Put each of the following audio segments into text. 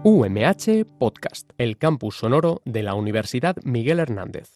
UMH Podcast, el campus sonoro de la Universidad Miguel Hernández.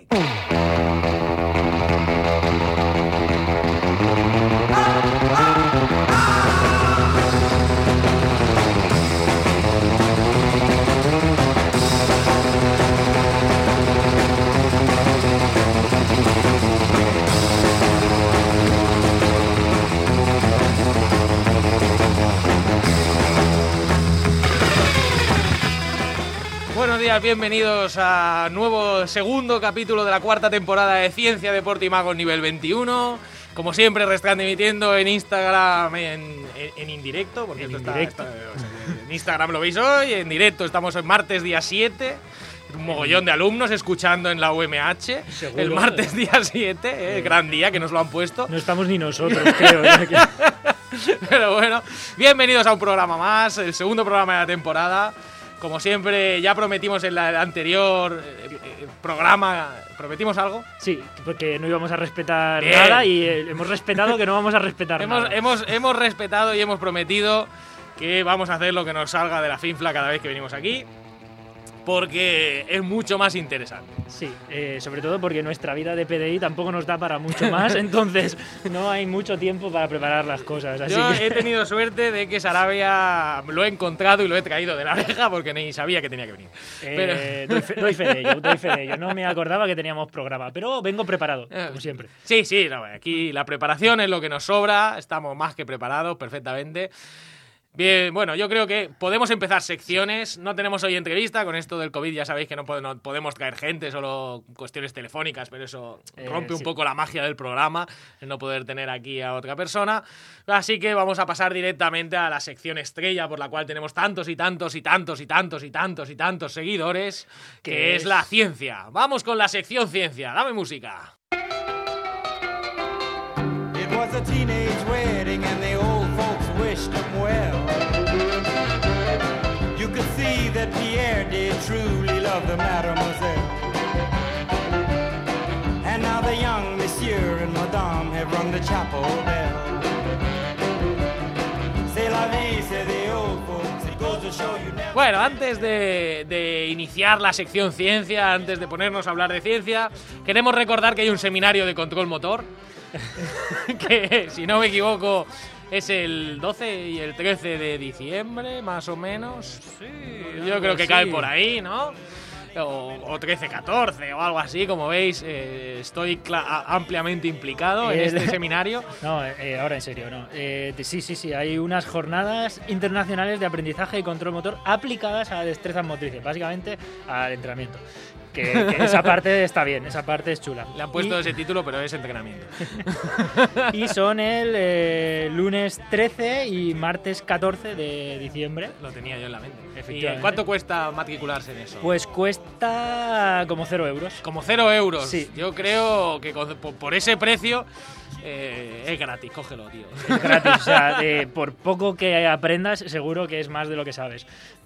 Buenos días, bienvenidos a nuevo segundo capítulo de la cuarta temporada de Ciencia, Deporte y Magos nivel 21. Como siempre, están emitiendo en Instagram en indirecto, porque en esto indirecto. en Instagram lo veis hoy, en directo estamos en martes día 7. Un mogollón de alumnos escuchando en la UMH. Seguro. El martes día 7, gran día que nos lo han puesto. No estamos ni nosotros, creo. Pero bueno, bienvenidos a un programa más, el segundo programa de la temporada. Como siempre, ya prometimos en el anterior programa, ¿prometimos algo? Sí, porque no íbamos a respetar Bien. nada y hemos respetado que no vamos a respetar nada. Hemos respetado y hemos prometido que vamos a hacer lo que nos salga de la finfla cada vez que venimos aquí, porque es mucho más interesante. Sí, sobre todo porque nuestra vida de PDI tampoco nos da para mucho más, entonces no hay mucho tiempo para preparar las cosas. Así Yo que... he tenido suerte de que Sarabia lo he encontrado y lo he traído de la oreja porque ni sabía que tenía que venir. doy fe de ello. No me acordaba que teníamos programa, pero vengo preparado, como siempre. Sí, no, aquí la preparación es lo que nos sobra, estamos más que preparados perfectamente. Bien, bueno, yo creo que podemos empezar secciones. No tenemos hoy entrevista, con esto del COVID ya sabéis que no podemos traer gente, solo cuestiones telefónicas, pero eso rompe un poco la magia del programa, el no poder tener aquí a otra persona. Así que vamos a pasar directamente a la sección estrella, por la cual tenemos tantos seguidores, que es la ciencia. Vamos con la sección ciencia, dame música. It was a teenage wedding and the old folks wished him well. You could see that Pierre did truly love the mademoiselle. And now the young monsieur and madame have rung the chapel bell. C'est la vie, say the old folks, it goes to show you never... Bueno, antes de iniciar la sección ciencia, antes de ponernos a hablar de ciencia, queremos recordar que hay un seminario de control motor, que si no me equivoco es el 12 y el 13 de diciembre, más o menos. Sí, yo creo que sí. cae por ahí, ¿no? O 13-14 o algo así, como veis, estoy ampliamente implicado en este seminario. No, ahora en serio, no. Sí, hay unas jornadas internacionales de aprendizaje y control motor aplicadas a destrezas motrices, básicamente al entrenamiento. Que esa parte está bien, esa parte es chula. Le han puesto ese título, pero es entrenamiento. Y son el lunes 13 y martes 14 de diciembre. Lo tenía yo en la mente. Efectivamente. ¿Y cuánto cuesta matricularse en eso? Pues cuesta como 0 euros. Como 0 euros. Sí. Yo creo que por ese precio es gratis, cógelo, tío. Es gratis, o sea, por poco que aprendas, seguro que es más de lo que sabes.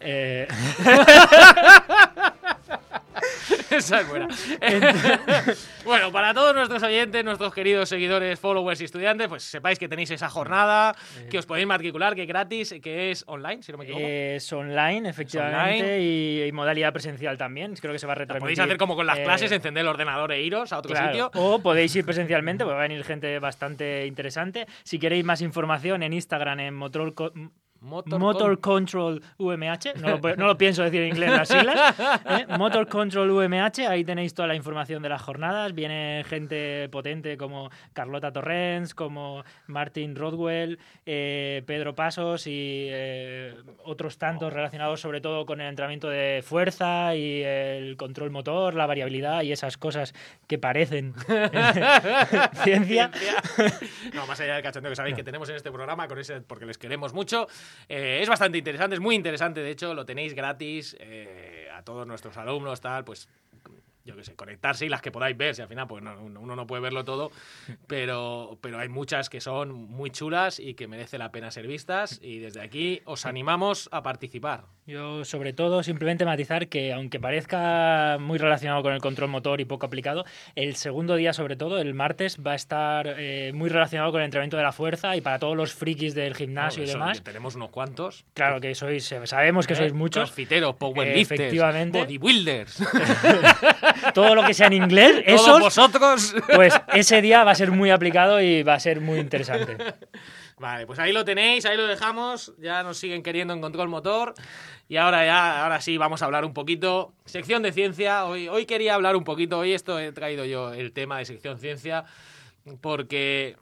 Esa es buena. Bueno, para todos nuestros oyentes, nuestros queridos seguidores, followers y estudiantes, pues sepáis que tenéis esa jornada, que os podéis matricular, que es gratis, que es online, si no me equivoco. Es online, efectivamente, y modalidad presencial también. Creo que se va a Lo retransmitir. podéis hacer como con las clases, encender el ordenador e iros a otro Claro, sitio. o podéis ir presencialmente, porque va a venir gente bastante interesante. Si queréis más información, en Instagram, en Motor Control UMH, no lo pienso decir en inglés las siglas, Motor Control UMH, ahí tenéis toda la información de las jornadas. Viene gente potente como Carlota Torrens, como Martin Rodwell, Pedro Pasos y otros tantos relacionados sobre todo con el entrenamiento de fuerza y el control motor, la variabilidad y esas cosas que parecen ciencia. No, más allá del cachondeo que sabéis que tenemos en este programa, porque les queremos mucho. Es bastante interesante, es muy interesante, de hecho, lo tenéis gratis a todos nuestros alumnos, tal, pues yo qué sé, conectarse y las que podáis ver, si al final pues uno no puede verlo todo, pero hay muchas que son muy chulas y que merece la pena ser vistas, y desde aquí os animamos a participar. Yo, sobre todo, simplemente matizar que, aunque parezca muy relacionado con el control motor y poco aplicado, el segundo día, sobre todo, el martes, va a estar muy relacionado con el entrenamiento de la fuerza, y para todos los frikis del gimnasio y demás. Tenemos unos cuantos. Claro que sabemos que sois muchos. Crossfiteros, powerlifters, efectivamente. bodybuilders. Todo lo que sea en inglés, Todos vosotros. Pues ese día va a ser muy aplicado y va a ser muy interesante. Vale, pues ahí lo tenéis, ahí lo dejamos. Ya nos siguen queriendo en control motor. Y ahora sí vamos a hablar un poquito. Sección de ciencia. Hoy quería hablar un poquito. Hoy he traído yo el tema de sección ciencia porque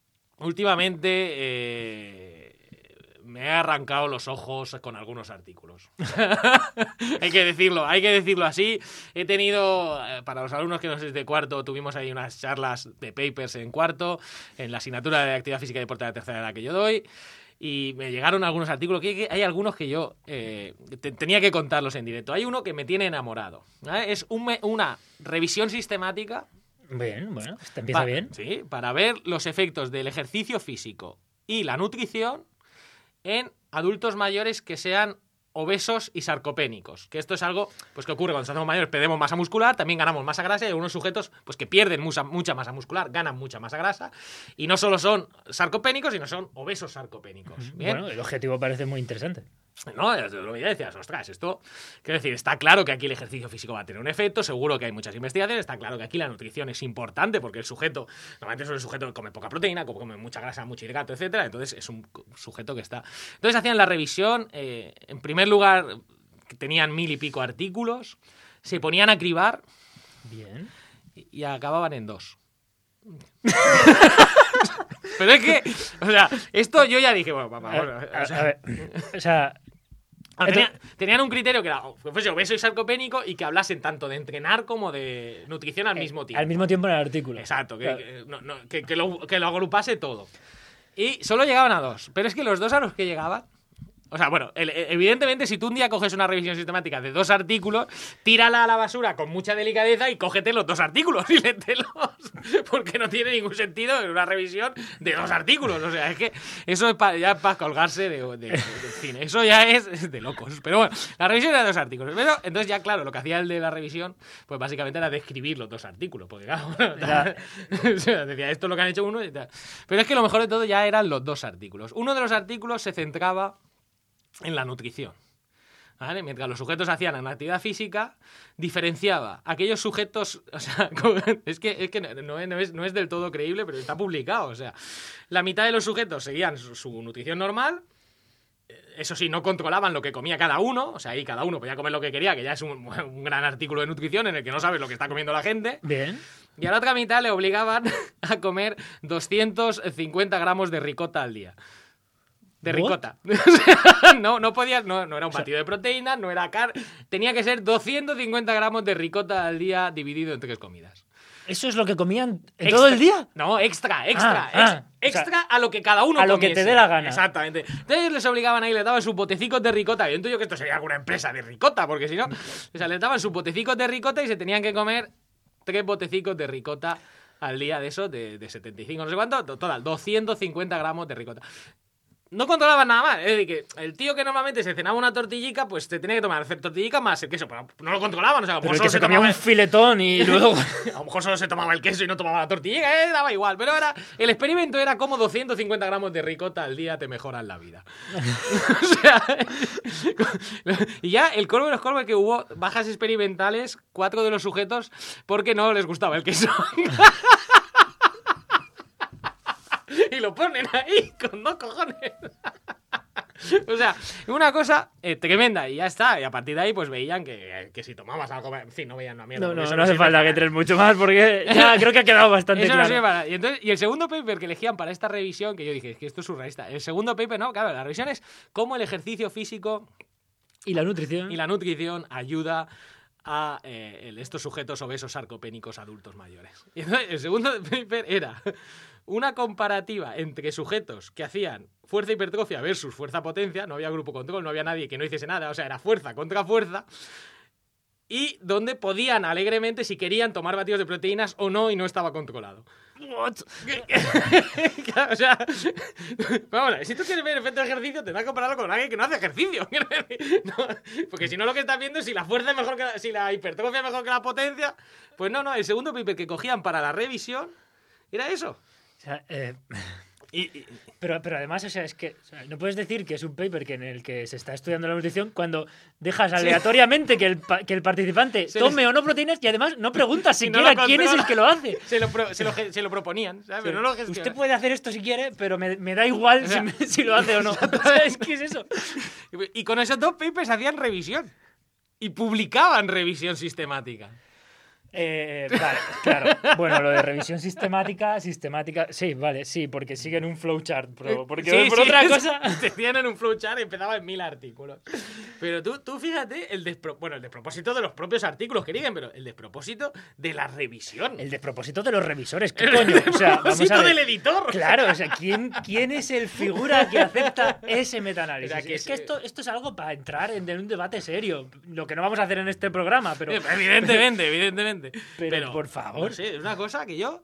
últimamente me he arrancado los ojos con algunos artículos. hay que decirlo así. He tenido, para los alumnos que no sé de cuarto, tuvimos ahí unas charlas de papers en cuarto, en la asignatura de actividad física y deporte de tercera edad que yo doy, y me llegaron algunos artículos, que hay algunos que yo tenía que contarlos en directo. Hay uno que me tiene enamorado, ¿vale? Es una revisión sistemática. Bien, bueno, empieza bien. Sí, para ver los efectos del ejercicio físico y la nutrición en adultos mayores que sean obesos y sarcopénicos, que esto es algo pues que ocurre cuando nos hacemos mayores, perdemos masa muscular, también ganamos masa grasa, y hay algunos sujetos pues que pierden mucha masa muscular, ganan mucha masa grasa, y no solo son sarcopénicos, sino son obesos sarcopénicos. ¿Bien? Bueno, el objetivo parece muy interesante. No, lo que ya decías, ostras, esto, quiero decir, está claro que aquí el ejercicio físico va a tener un efecto, seguro que hay muchas investigaciones, está claro que aquí la nutrición es importante, porque el sujeto, normalmente es un sujeto que come poca proteína, come mucha grasa, mucho hidrato, etcétera, entonces es un sujeto que está... Entonces hacían la revisión, en primer lugar, tenían 1000 y pico artículos, se ponían a cribar. Bien. Y acababan en 2. Pero es que, o sea, esto yo ya dije, bueno, papá, bueno, o sea, tenían un criterio que era que fuese obeso y sarcopénico y que hablasen tanto de entrenar como de nutrición al mismo tiempo. Al mismo tiempo en el artículo. Exacto, Claro. que lo agrupase todo. Y solo llegaban a 2. Pero es que los 2 a los que llegaban... O sea, bueno, evidentemente, si tú un día coges una revisión sistemática de 2 artículos, tírala a la basura con mucha delicadeza y cógete los 2 artículos y lételos. Porque no tiene ningún sentido en una revisión de 2 artículos. O sea, es que eso es ya para colgarse de cine. Eso ya es de locos. Pero bueno, la revisión era de 2 artículos. Pero entonces ya, claro, lo que hacía el de la revisión, pues básicamente era describir los 2 artículos. Porque claro, o sea, decía, esto es lo que han hecho uno y tal. Pero es que lo mejor de todo ya eran los 2 artículos. Uno de los artículos se centraba en la nutrición, ¿vale? Mientras los sujetos hacían una actividad física, diferenciaba aquellos sujetos, o sea, es que no es del todo creíble, pero está publicado, o sea, la mitad de los sujetos seguían su nutrición normal, eso sí, no controlaban lo que comía cada uno, o sea, ahí cada uno podía comer lo que quería, que ya es un gran artículo de nutrición en el que no sabes lo que está comiendo la gente. Bien. Y a la otra mitad le obligaban a comer 250 gramos de ricota al día. De ricota. No podías, no era un batido de proteínas, no era tenía que ser 250 gramos de ricota al día dividido en 3 comidas. ¿Eso es lo que comían todo el día? No, extra o sea, a lo que cada uno comiese. A lo que te dé la gana. Exactamente. Entonces les obligaban ahí, les daban sus botecicos de ricota. Yo entiendo que esto sería alguna empresa de ricota, porque si no, o sea, les daban sus botecicos de ricota y se tenían que comer 3 botecicos de ricota al día de eso, de 75, no sé cuánto, total, 250 gramos de ricota. No controlaban nada más, es decir, que el tío que normalmente se cenaba una tortillica, pues te tenía que tomar tortillica más el queso, pero no lo controlaban, o sea, a lo mejor pero que se comía un filetón y luego... A lo mejor solo se tomaba el queso y no tomaba la tortillica, daba igual, pero el experimento era como 250 gramos de ricota al día te mejoran la vida. O sea, y ya el colmo de los colmos es que hubo bajas experimentales, 4 de los sujetos, porque no les gustaba el queso. Y lo ponen ahí con 2 cojones. O sea, una cosa tremenda y ya está. Y a partir de ahí pues veían que si tomabas algo... En fin, no veían una mierda. No hace falta que entres mucho más porque ya creo que ha quedado bastante eso claro. No sirve para... Y el segundo paper que elegían para esta revisión, que yo dije, es que esto es surrealista. El segundo paper, no, claro, la revisión es cómo el ejercicio físico y la nutrición ayuda a estos sujetos obesos sarcopénicos adultos mayores. Y entonces, el segundo paper era una comparativa entre sujetos que hacían fuerza hipertrofia versus fuerza potencia, no había grupo control, no había nadie que no hiciese nada, o sea, era fuerza contra fuerza, y donde podían alegremente, si querían, tomar batidos de proteínas o no, y no estaba controlado. What? O sea, vamos a ver, si tú quieres ver efecto de ejercicio, tendrás que compararlo con alguien que no hace ejercicio. No, porque si no, lo que estás viendo es si la fuerza es mejor que si la hipertrofia es mejor que la potencia. Pues no, el segundo paper que cogían para la revisión era eso. O sea, pero además, o sea, es que no puedes decir que es un paper en el que se está estudiando la nutrición cuando dejas aleatoriamente que el participante tome o no proteínas y además no preguntas siquiera quién es el que lo hace. Se lo proponían, ¿sabes? Sí. Pero no lo gestionan. Usted puede hacer esto si quiere, pero me da igual, o sea, si lo hace o no. ¿Sabes qué es eso? Y con esos 2 papers hacían revisión. Y publicaban revisión sistemática. Vale, claro. Bueno, lo de revisión sistemática, sí, vale, sí, porque siguen un flowchart, porque por otra cosa... Tienen un flowchart y empezaba en 1000 artículos. Pero tú fíjate el despropósito de los propios artículos que digan, pero el despropósito de la revisión. El despropósito de los revisores, ¿qué coño? O sea, vamos a ver. Del editor. Claro, o sea, ¿quién es el figura que acepta ese metaanálisis? O sea, es que esto es algo para entrar en un debate serio, lo que no vamos a hacer en este programa, pero... Evidentemente. Pero por favor. No sé, es una cosa que yo...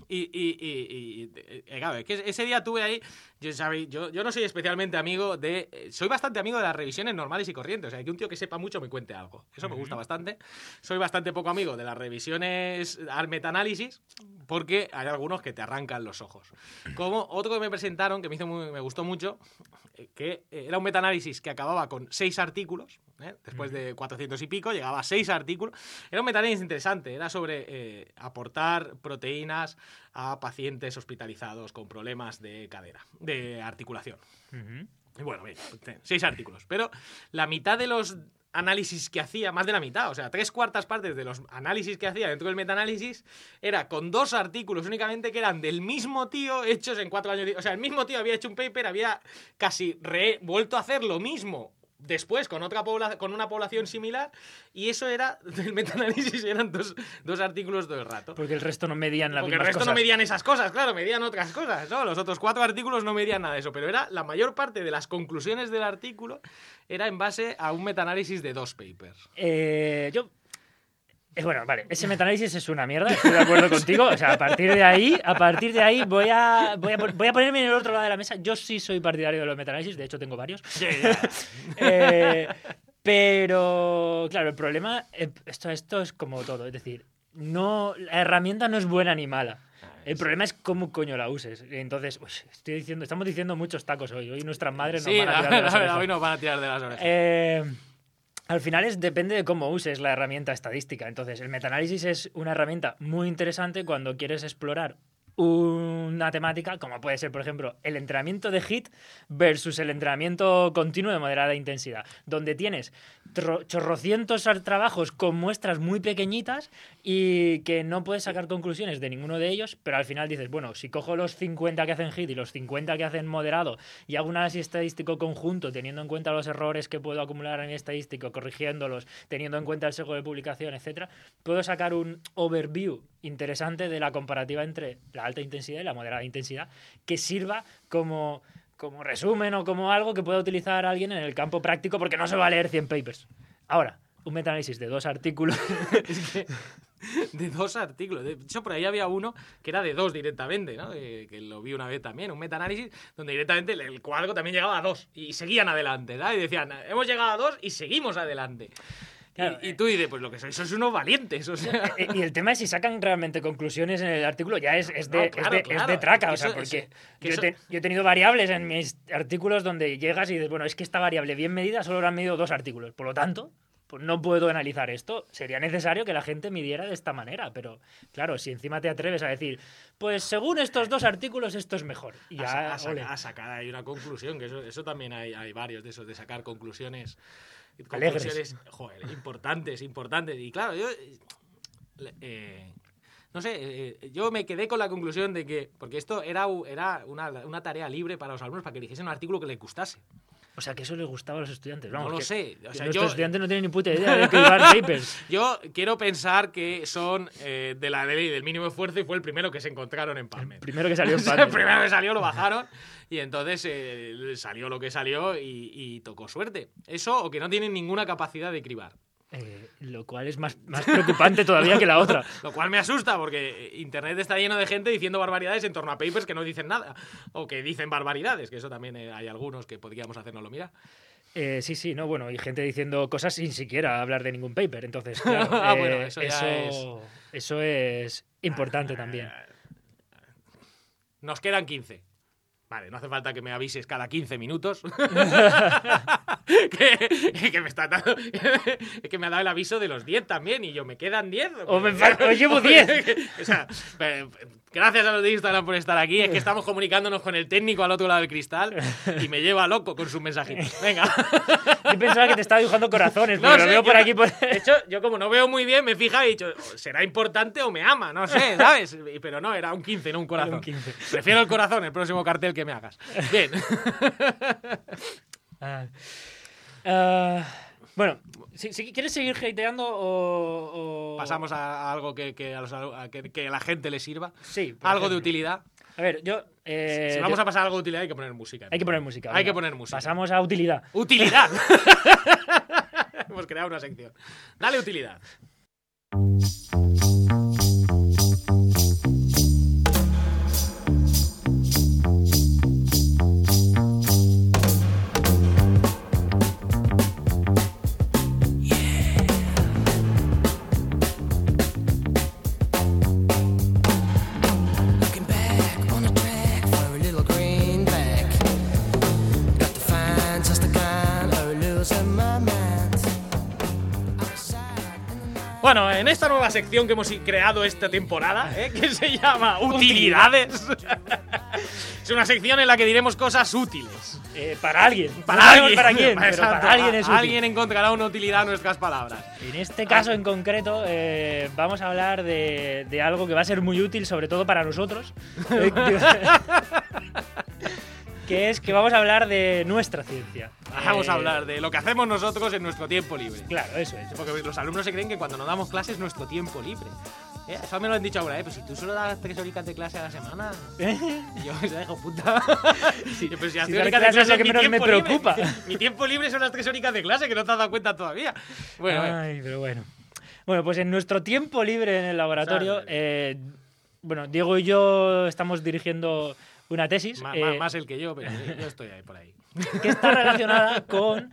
claro, es que ese día tuve ahí... Yo no soy especialmente amigo de... soy bastante amigo de las revisiones normales y corrientes. O sea, que un tío que sepa mucho me cuente algo. Eso me gusta bastante. Soy bastante poco amigo de las revisiones al metaanálisis porque hay algunos que te arrancan los ojos. Como otro que me presentaron, que me gustó mucho, que era un metaanálisis que acababa con 6 artículos. Después de 400 y pico, llegaba a 6 artículos. Era un metaanálisis interesante. Era sobre aportar proteínas a pacientes hospitalizados con problemas de cadera, de articulación. Y bueno, bien, 6 artículos. Pero la mitad de los análisis que hacía, más de la mitad, o sea, 3/4 partes de los análisis que hacía dentro del metaanálisis era con 2 artículos únicamente que eran del mismo tío hechos en 4 años. O sea, el mismo tío había hecho un paper, había casi vuelto a hacer lo mismo después con una población similar, y eso era del metaanálisis, eran dos artículos todo el rato. Porque el resto no medían las mismas cosas. Porque el resto no medían esas cosas, claro, medían otras cosas, ¿no? Los otros 4 artículos no medían nada de eso, pero era la mayor parte de las conclusiones del artículo era en base a un metaanálisis de 2 papers. Bueno, vale, ese metaanálisis es una mierda, estoy de acuerdo contigo. O sea, a partir de ahí voy a ponerme en el otro lado de la mesa. Yo sí soy partidario de los metaanálisis, de hecho tengo varios. Pero, claro, el problema, esto es como todo, es decir, la herramienta no es buena ni mala. El problema es cómo coño la uses. Entonces, estamos diciendo muchos tacos hoy. Hoy nuestras madres nos van a tirar de las orejas. Hoy nos van a tirar de las orejas. Al final depende de cómo uses la herramienta estadística. Entonces, el metaanálisis es una herramienta muy interesante cuando quieres explorar una temática, como puede ser, por ejemplo, el entrenamiento de HIIT versus el entrenamiento continuo de moderada intensidad, donde tienes chorrocientos trabajos con muestras muy pequeñitas y que no puedes sacar conclusiones de ninguno de ellos, pero al final dices, bueno, si cojo los 50 que hacen HIIT y los 50 que hacen moderado y hago un análisis estadístico conjunto, teniendo en cuenta los errores que puedo acumular en estadístico, corrigiéndolos, teniendo en cuenta el sesgo de publicación, etcétera, puedo sacar un overview interesante de la comparativa entre la alta intensidad y la moderada intensidad, que sirva como resumen o como algo que pueda utilizar alguien en el campo práctico, porque no se va a leer 100 papers. Ahora, un metaanálisis de 2 artículos. Es que de 2 artículos. De hecho, por ahí había uno que era de 2 directamente, ¿no? Que lo vi una vez también. Un metaanálisis donde directamente el cuadro también llegaba a 2 y seguían adelante, ¿sabes? Y decían, hemos llegado a 2 y seguimos adelante. Claro, y tú dices, pues lo que sois unos valientes. O sea. Y el tema es si sacan realmente conclusiones en el artículo, ya es de traca. O sea, porque yo he tenido variables en mis artículos donde llegas y dices, bueno, es que esta variable bien medida solo lo han medido 2 artículos. Por lo tanto, pues no puedo analizar esto. Sería necesario que la gente midiera de esta manera. Pero, claro, si encima te atreves a decir, pues según estos 2 artículos, esto es mejor. Y ya, a sacar ahí una conclusión, que eso también hay varios de esos, de sacar conclusiones. Alegres. Joder, importantes. Y claro, yo no sé, yo me quedé con la conclusión de que, porque esto era una tarea libre para los alumnos, para que eligiesen un artículo que les gustase. O sea, que eso les gustaba a los estudiantes. Vamos, no lo sé. O sea, nuestros estudiantes no tienen ni puta idea de escribir papers. Yo quiero pensar que son de la ley del mínimo esfuerzo y fue el primero que se encontraron en PubMed. El primero que salió en PubMed. El primero que salió lo bajaron y entonces salió lo que salió y tocó suerte. Eso o que no tienen ninguna capacidad de cribar. Lo cual es más preocupante todavía que la otra. Lo cual me asusta, porque Internet está lleno de gente diciendo barbaridades en torno a papers que no dicen nada, o que dicen barbaridades, que eso también hay algunos que podríamos hacérnoslo mirar. Sí, no, bueno, y gente diciendo cosas sin siquiera hablar de ningún paper, entonces, claro, Bueno, eso es importante también. Nos quedan 15. Vale, no hace falta que me avises cada 15 minutos. que me está dando, que me ha dado el aviso de los 10 también, y yo, ¿me quedan 10? O llevo 10. O sea, gracias a los de Instagram por estar aquí. Es que estamos comunicándonos con el técnico al otro lado del cristal y me lleva loco con sus mensajitos. Venga. Yo pensaba que te estaba dibujando corazones, pero No lo sé, veo por aquí. De hecho, yo como no veo muy bien, me fija y he dicho, ¿será importante o me ama? No sé, ¿sabes? Pero no, era un 15, no un corazón. Un 15. Prefiero el corazón, el próximo cartel que me hagas. Bien. Bueno, si quieres seguir hateando o... Pasamos a algo que a la gente le sirva. Sí. Algo de utilidad. A ver, yo... si vamos a pasar a algo de utilidad, hay que poner música. Hay que poner música. Hay que poner música. Pasamos a utilidad. ¡Utilidad! Hemos creado una sección. Dale utilidad. Bueno, en esta nueva sección que hemos creado esta temporada, que se llama Utilidades, es una sección en la que diremos cosas útiles. Para alguien. Para alguien. ¿Para quién? Exacto. Pero para alguien es útil. Alguien encontrará una utilidad en nuestras palabras. En este caso en concreto vamos a hablar de algo que va a ser muy útil, sobre todo para nosotros. Que es que vamos a hablar de nuestra ciencia. Vamos a hablar de lo que hacemos nosotros en nuestro tiempo libre. Claro, eso es. Porque los alumnos se creen que cuando no damos clases es nuestro tiempo libre. Eso me lo han dicho ahora, pues si tú solo das 3 horitas de clase a la semana. Y yo, esa hijo puta. Sí, pues si dar clase es lo que menos me preocupa. Mi tiempo libre son las 3 horitas de clase, que no te has dado cuenta todavía. Bueno, ay, pero bueno. Bueno, pues en nuestro tiempo libre en el laboratorio, bueno, Diego y yo estamos dirigiendo una tesis. Más el que yo, pero yo estoy ahí por ahí. Que está relacionada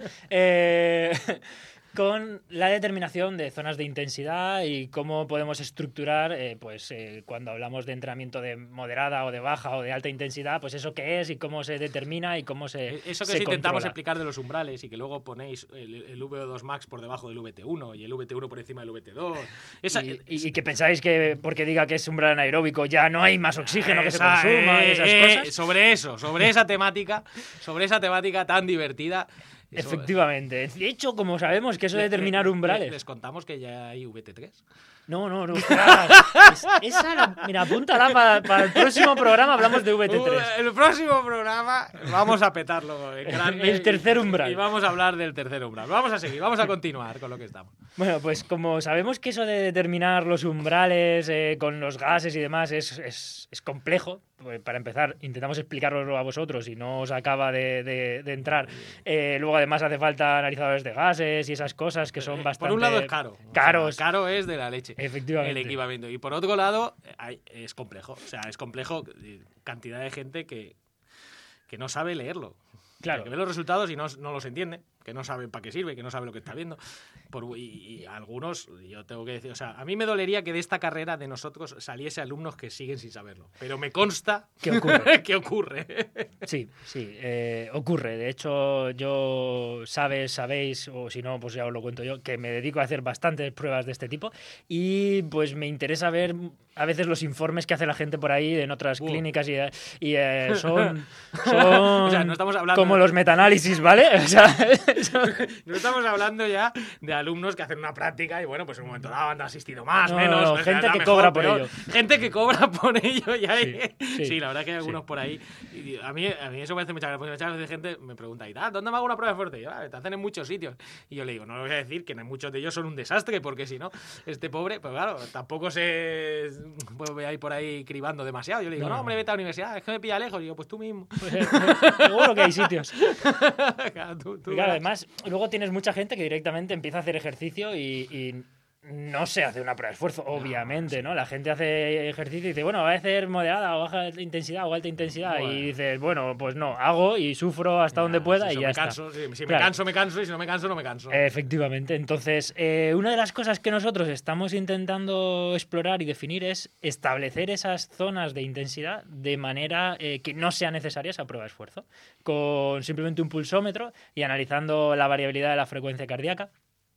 con la determinación de zonas de intensidad y cómo podemos estructurar, cuando hablamos de entrenamiento de moderada o de baja o de alta intensidad, pues eso qué es y cómo se determina y cómo se Eso que se intentamos controla. explicar de los umbrales y que luego ponéis el VO2 max por debajo del VT1 y el VT1 por encima del VT2. Y que pensáis que porque diga que es umbral anaeróbico ya no hay más oxígeno que se consuma y esas cosas. Sobre esa temática tan divertida. Efectivamente. De hecho, como sabemos que eso de determinar umbrales... ¿Les contamos que ya hay VT3? No. Mira, apúntala para el próximo programa, hablamos de VT3. El próximo programa vamos a petarlo en grande. El tercer umbral. Y vamos a hablar del tercer umbral. Vamos a seguir, vamos a continuar con lo que estamos. Bueno, pues como sabemos que eso de determinar los umbrales con los gases y demás es complejo, pues para empezar intentamos explicarlo a vosotros y no os acaba de entrar. Luego además hace falta analizadores de gases y esas cosas que son bastante... Por un lado es caro. Caros. O sea, caro es de la leche. Efectivamente. El equipamiento. Y por otro lado, es complejo. O sea, es complejo cantidad de gente que no sabe leerlo. Claro. Que ve los resultados y no los entiende, que no sabe para qué sirve, que no sabe lo que está viendo. Y algunos, yo tengo que decir, o sea, a mí me dolería que de esta carrera de nosotros saliese alumnos que siguen sin saberlo. Pero me consta ¿Qué ocurre? que ocurre. Sí, ocurre. De hecho, yo sabéis, o si no, pues ya os lo cuento yo, que me dedico a hacer bastantes pruebas de este tipo y pues me interesa ver a veces los informes que hace la gente por ahí en otras clínicas y son o sea, no estamos hablando como los metaanálisis, ¿vale? O sea, no estamos hablando ya de alumnos que hacen una práctica y bueno, pues en un momento dado han asistido más, No, menos. no, pues, gente da que mejor, cobra por peor. ello. Gente que cobra por ello ya. Sí. Sí, la verdad que hay algunos por ahí. Y a mí eso me hace mucha gracia, porque muchas veces gente me pregunta, ¿y tal? ¿Dónde me hago una prueba de fuerza? Y yo, te hacen en muchos sitios. Y yo le digo, no le voy a decir que en muchos de ellos son un desastre, porque si no, este pobre, pues claro, tampoco se voy a ir por ahí cribando demasiado. Yo le digo, no, hombre, vete a la universidad, es que me pilla lejos. Y yo, pues tú mismo. Seguro que hay sitios. Claro, tú Claro, además, luego tienes mucha gente que directamente empieza a hacer ejercicio y no se hace una prueba de esfuerzo, obviamente, ¿no? La gente hace ejercicio y dice, bueno, voy a hacer moderada o baja intensidad o alta intensidad. Bueno. Y dices, bueno, pues no, hago y sufro hasta donde pueda y ya está. Si claro. me canso y si no me canso, no me canso. Efectivamente. Entonces, una de las cosas que nosotros estamos intentando explorar y definir es establecer esas zonas de intensidad de manera que no sea necesaria esa prueba de esfuerzo, con simplemente un pulsómetro y analizando la variabilidad de la frecuencia cardíaca.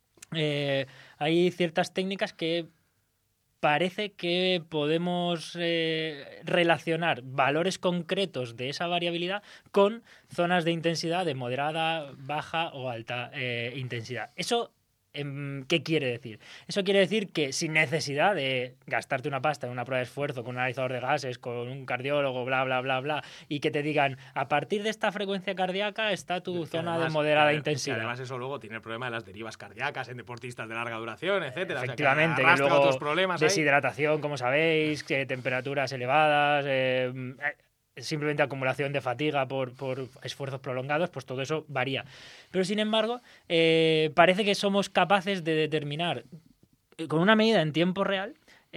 Hay ciertas técnicas que parece que podemos relacionar valores concretos de esa variabilidad con zonas de intensidad de moderada, baja o alta intensidad. Eso, ¿qué quiere decir? Eso quiere decir que sin necesidad de gastarte una pasta en una prueba de esfuerzo con un analizador de gases, con un cardiólogo, bla, bla, bla, bla, y que te digan, a partir de esta frecuencia cardíaca está tu zona de moderada intensidad. Además eso luego tiene el problema de las derivas cardíacas en deportistas de larga duración, etcétera. Efectivamente, o sea, que luego otros problemas deshidratación, como sabéis, que temperaturas elevadas... simplemente acumulación de fatiga por esfuerzos prolongados, pues todo eso varía. Pero sin embargo, parece que somos capaces de determinar con una medida en tiempo real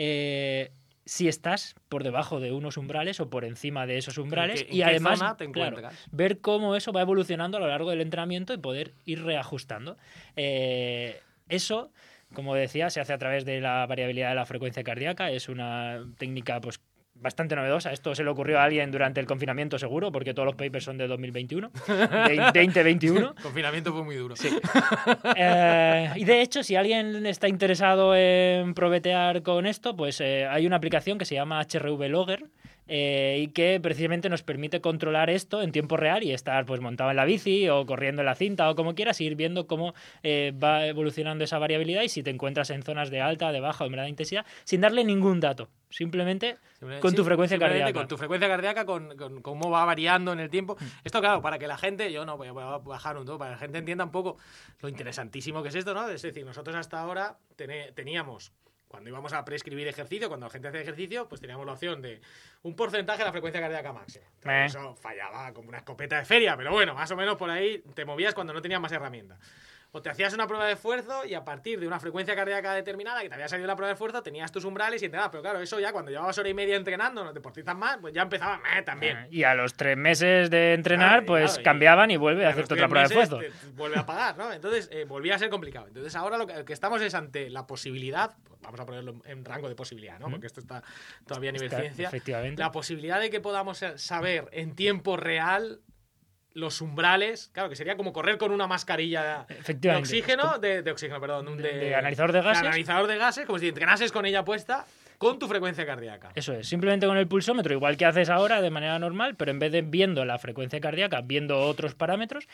si estás por debajo de unos umbrales o por encima de esos umbrales y además ver cómo eso va evolucionando a lo largo del entrenamiento y poder ir reajustando. Eso, como decía, se hace a través de la variabilidad de la frecuencia cardíaca. Es una técnica pues bastante novedosa. Esto se le ocurrió a alguien durante el confinamiento seguro, porque todos los papers son de 2021. 2021. El confinamiento fue muy duro. Sí. Y de hecho, si alguien está interesado en probetear con esto, pues hay una aplicación que se llama HRV Logger, y que precisamente nos permite controlar esto en tiempo real y estar pues montado en la bici o corriendo en la cinta o como quieras, ir viendo cómo va evolucionando esa variabilidad y si te encuentras en zonas de alta, de baja o de mediana intensidad sin darle ningún dato, simplemente con tu frecuencia cardíaca. Con tu frecuencia cardíaca, con cómo va variando en el tiempo. Esto, claro, para que la gente, yo no voy a bajar un todo, para que la gente entienda un poco lo interesantísimo que es esto, ¿no? Es decir, nosotros hasta ahora teníamos... Cuando íbamos a prescribir ejercicio, cuando la gente hacía ejercicio, pues teníamos la opción de un porcentaje de la frecuencia cardíaca máxima. Eso fallaba como una escopeta de feria, pero bueno, más o menos por ahí te movías cuando no tenías más herramientas. O te hacías una prueba de esfuerzo y a partir de una frecuencia cardíaca determinada que te había salido la prueba de esfuerzo tenías tus umbrales y entrenabas. Pero claro, eso ya cuando llevabas hora y media entrenando, los deportistas más, pues ya empezaba también. Y a los 3 meses de entrenar, pues cambiaban y vuelve a hacerte otra prueba de esfuerzo. Vuelve a pagar, ¿no? Entonces volvía a ser complicado. Entonces ahora lo que estamos es ante la posibilidad, pues vamos a ponerlo en rango de posibilidad, ¿no? Porque esto está todavía a nivel ciencia. Efectivamente. La posibilidad de que podamos saber en tiempo real los umbrales, claro, que sería como correr con una mascarilla de oxígeno, de oxígeno, perdón, de analizador de gases. De analizador de gases, como si entrenases con ella puesta, con tu frecuencia cardíaca. Eso es, simplemente con el pulsómetro, igual que haces ahora de manera normal, pero en vez de viendo la frecuencia cardíaca, viendo otros parámetros,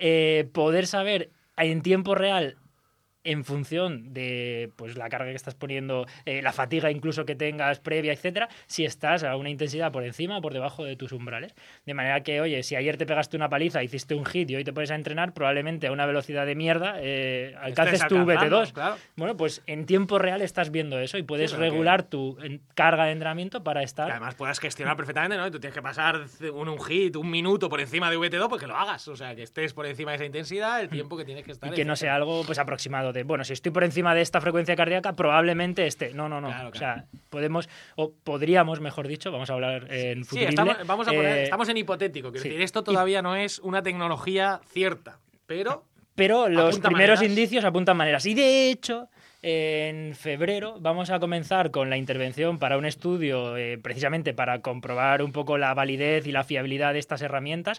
poder saber en tiempo real, en función de pues la carga que estás poniendo, la fatiga incluso que tengas previa, etcétera, si estás a una intensidad por encima o por debajo de tus umbrales. De manera que, oye, si ayer te pegaste una paliza, hiciste un hit y hoy te pones a entrenar, probablemente a una velocidad de mierda alcances tu VT2. Claro. Bueno, pues en tiempo real estás viendo eso y puedes regular tu carga de entrenamiento para estar... Que además puedas gestionar perfectamente, ¿no? Tú tienes que pasar un hit, un minuto por encima de VT2, pues que lo hagas. O sea, que estés por encima de esa intensidad, el tiempo que tienes que estar. Y que no sea algo pues aproximado. Bueno, si estoy por encima de esta frecuencia cardíaca, probablemente esté. No. Claro. O sea, podríamos, mejor dicho, vamos a hablar en futurible. Sí, estamos en hipotético. Quiero decir, esto todavía no es una tecnología cierta, pero los primeros indicios apuntan maneras. Y de hecho, en febrero vamos a comenzar con la intervención para un estudio precisamente para comprobar un poco la validez y la fiabilidad de estas herramientas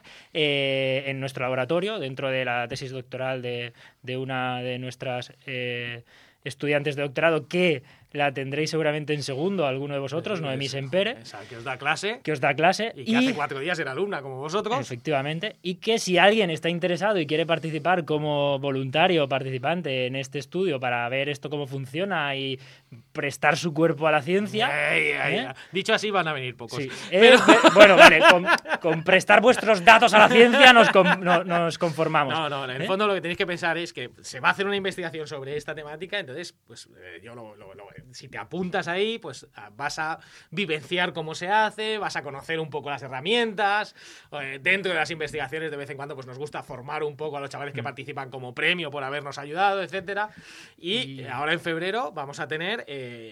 en nuestro laboratorio, dentro de la tesis doctoral de una de nuestras estudiantes de doctorado, que la tendréis seguramente en segundo, alguno de vosotros, Noemí Sempere. Que os da clase. Y que hace 4 días era alumna, como vosotros. Efectivamente. Y que si alguien está interesado y quiere participar como voluntario o participante en este estudio para ver esto cómo funciona y prestar su cuerpo a la ciencia... Dicho así, van a venir pocos. Sí. Bueno, vale, con prestar vuestros datos a la ciencia nos conformamos. No, en el fondo lo que tenéis que pensar es que se va a hacer una investigación sobre esta temática, entonces, pues yo si te apuntas ahí, pues vas a vivenciar cómo se hace, vas a conocer un poco las herramientas. Dentro de las investigaciones, de vez en cuando, pues nos gusta formar un poco a los chavales que participan como premio por habernos ayudado, etcétera. Y ahora en febrero vamos a tener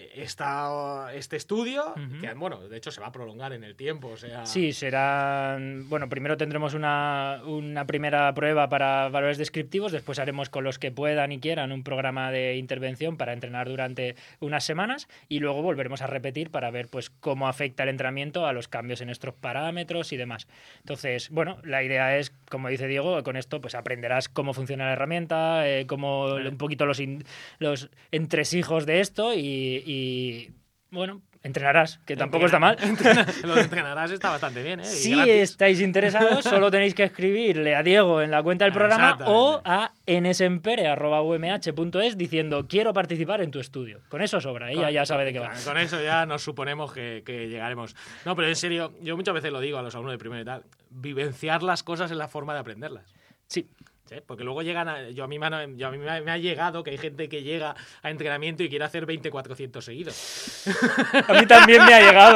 este estudio, que, bueno, de hecho se va a prolongar en el tiempo. O sea... Sí, será... Bueno, primero tendremos una primera prueba para valores descriptivos, después haremos con los que puedan y quieran un programa de intervención para entrenar durante unas semanas y luego volveremos a repetir para ver pues cómo afecta el entrenamiento a los cambios en nuestros parámetros y demás. Entonces, bueno, la idea es, como dice Diego, con esto pues aprenderás cómo funciona la herramienta, cómo un poquito los entresijos de esto y bueno, entrenarás, que tampoco está mal. Lo de entrenarás está bastante bien, ¿eh? Si estáis interesados, solo tenéis que escribirle a Diego en la cuenta del programa o a nsempere@umh.es diciendo quiero participar en tu estudio. Con eso sobra, ella ya sabe de qué va. Con eso ya nos suponemos que llegaremos. No, pero en serio, yo muchas veces lo digo a los alumnos de primero y tal, vivenciar las cosas es la forma de aprenderlas. Sí. ¿Sí? Porque luego llegan a mí me ha llegado que hay gente que llega a entrenamiento y quiere hacer 20-400 seguidos. A mí también me ha llegado.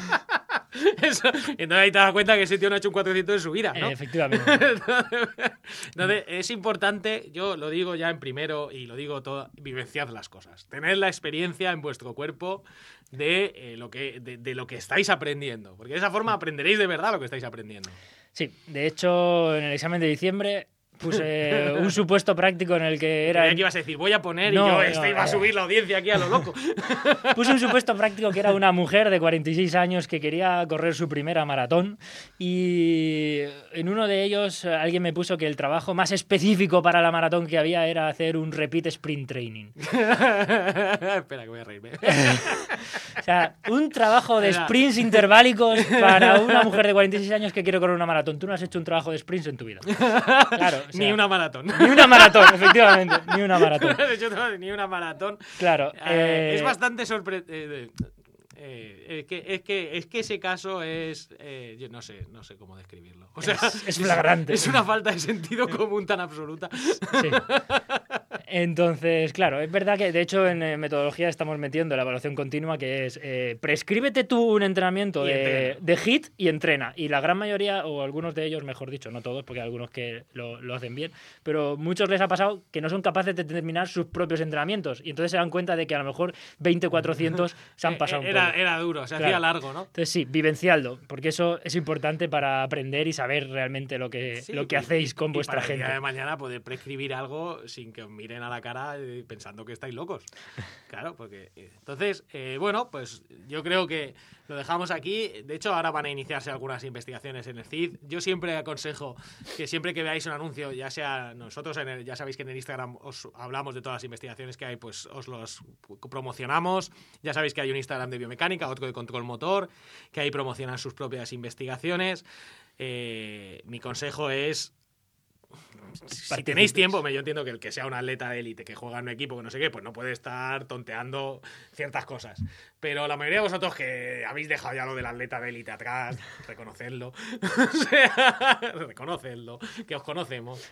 Eso, entonces ahí te das cuenta que ese tío no ha hecho un 400 en su vida, ¿no? Efectivamente. Entonces es importante, yo lo digo ya en primero y lo digo todo, vivenciad las cosas. Tener la experiencia en vuestro cuerpo de lo que estáis aprendiendo. Porque de esa forma aprenderéis de verdad lo que estáis aprendiendo. Sí, de hecho en el examen de diciembre puse un supuesto práctico en el que era... Creía que ibas a decir, voy a poner iba a subir la audiencia aquí a lo loco. Puse un supuesto práctico que era una mujer de 46 años que quería correr su primera maratón y en uno de ellos alguien me puso que el trabajo más específico para la maratón que había era hacer un repeat sprint training. Espera, que voy a reírme. O sea, un trabajo de sprints interválicos para una mujer de 46 años que quiere correr una maratón. Tú no has hecho un trabajo de sprints en tu vida. Claro. O sea, ni una maratón. Ni una maratón, efectivamente. Ni una maratón. Ni una maratón. Claro. Es bastante sorprendente. Es que ese caso es... yo no sé cómo describirlo. O sea, es flagrante. Es una falta de sentido común tan absoluta. Sí. Entonces, claro, es verdad que de hecho en metodología estamos metiendo la evaluación continua, que es prescríbete tú un entrenamiento de HIIT y entrena. Y la gran mayoría, o algunos de ellos, mejor dicho, no todos, porque hay algunos que lo hacen bien, pero muchos les ha pasado que no son capaces de terminar sus propios entrenamientos. Y entonces se dan cuenta de que a lo mejor 20-400 se han pasado un poco. Era duro, se hacía largo, ¿no? Entonces sí, vivenciadlo, porque eso es importante para aprender y saber realmente lo que hacéis con vuestra gente. Y para el día de mañana poder prescribir algo sin que os miren a la cara pensando que estáis locos. Claro, porque... Entonces, bueno, pues yo creo que lo dejamos aquí. De hecho, ahora van a iniciarse algunas investigaciones en el CID. Yo siempre aconsejo que siempre que veáis un anuncio, ya sea nosotros, ya sabéis que en el Instagram os hablamos de todas las investigaciones que hay, pues os los promocionamos. Ya sabéis que hay un Instagram de biomecánica, otro de control motor, que ahí promocionan sus propias investigaciones. Mi consejo es... Si tenéis tiempo, yo entiendo que el que sea un atleta de élite que juega en un equipo que no sé qué, pues no puede estar tonteando ciertas cosas. Pero la mayoría de vosotros que habéis dejado ya lo del atleta de élite atrás, reconocedlo. O sea, reconocedlo, que os conocemos.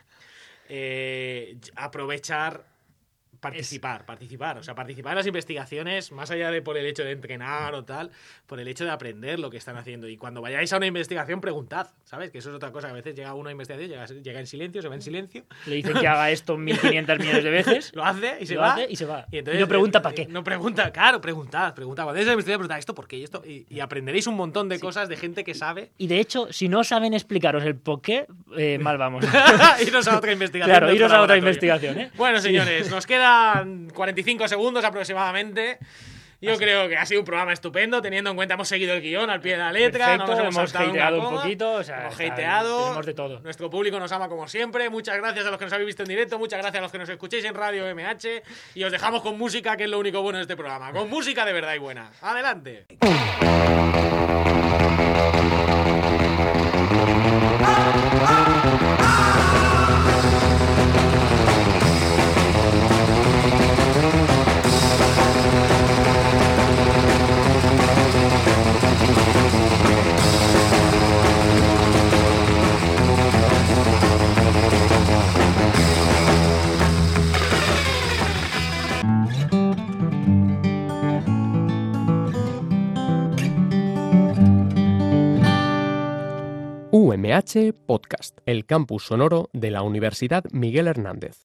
Aprovechar... Participar. O sea, participar en las investigaciones, más allá de por el hecho de entrenar o tal, por el hecho de aprender lo que están haciendo. Y cuando vayáis a una investigación, preguntad, ¿sabes? Que eso es otra cosa. A veces llega uno a investigación, llega en silencio, se va en silencio. Le dicen que haga esto 1500 millones de veces. Lo hace y se va. Y entonces, no pregunta para qué. No pregunta, claro, preguntad. Cuando estéis en la investigación, preguntad esto, ¿por qué? Y aprenderéis un montón de cosas de gente que sabe. Y de hecho, si no saben explicaros el por qué, mal vamos. Iros a otra investigación. Claro, iros a otra investigación, ¿eh? Bueno, señores, nos quedan 45 segundos aproximadamente. Yo creo que ha sido un programa estupendo, teniendo en cuenta hemos seguido el guión al pie de la letra. Perfecto, no nos hemos hateado un poquito. O sea, hemos hateado. Tenemos de todo. Nuestro público nos ama como siempre. Muchas gracias a los que nos habéis visto en directo. Muchas gracias a los que nos escuchéis en Radio MH. Y os dejamos con música, que es lo único bueno de este programa. Con música de verdad y buena. ¡Adelante! UMH Podcast, el campus sonoro de la Universidad Miguel Hernández.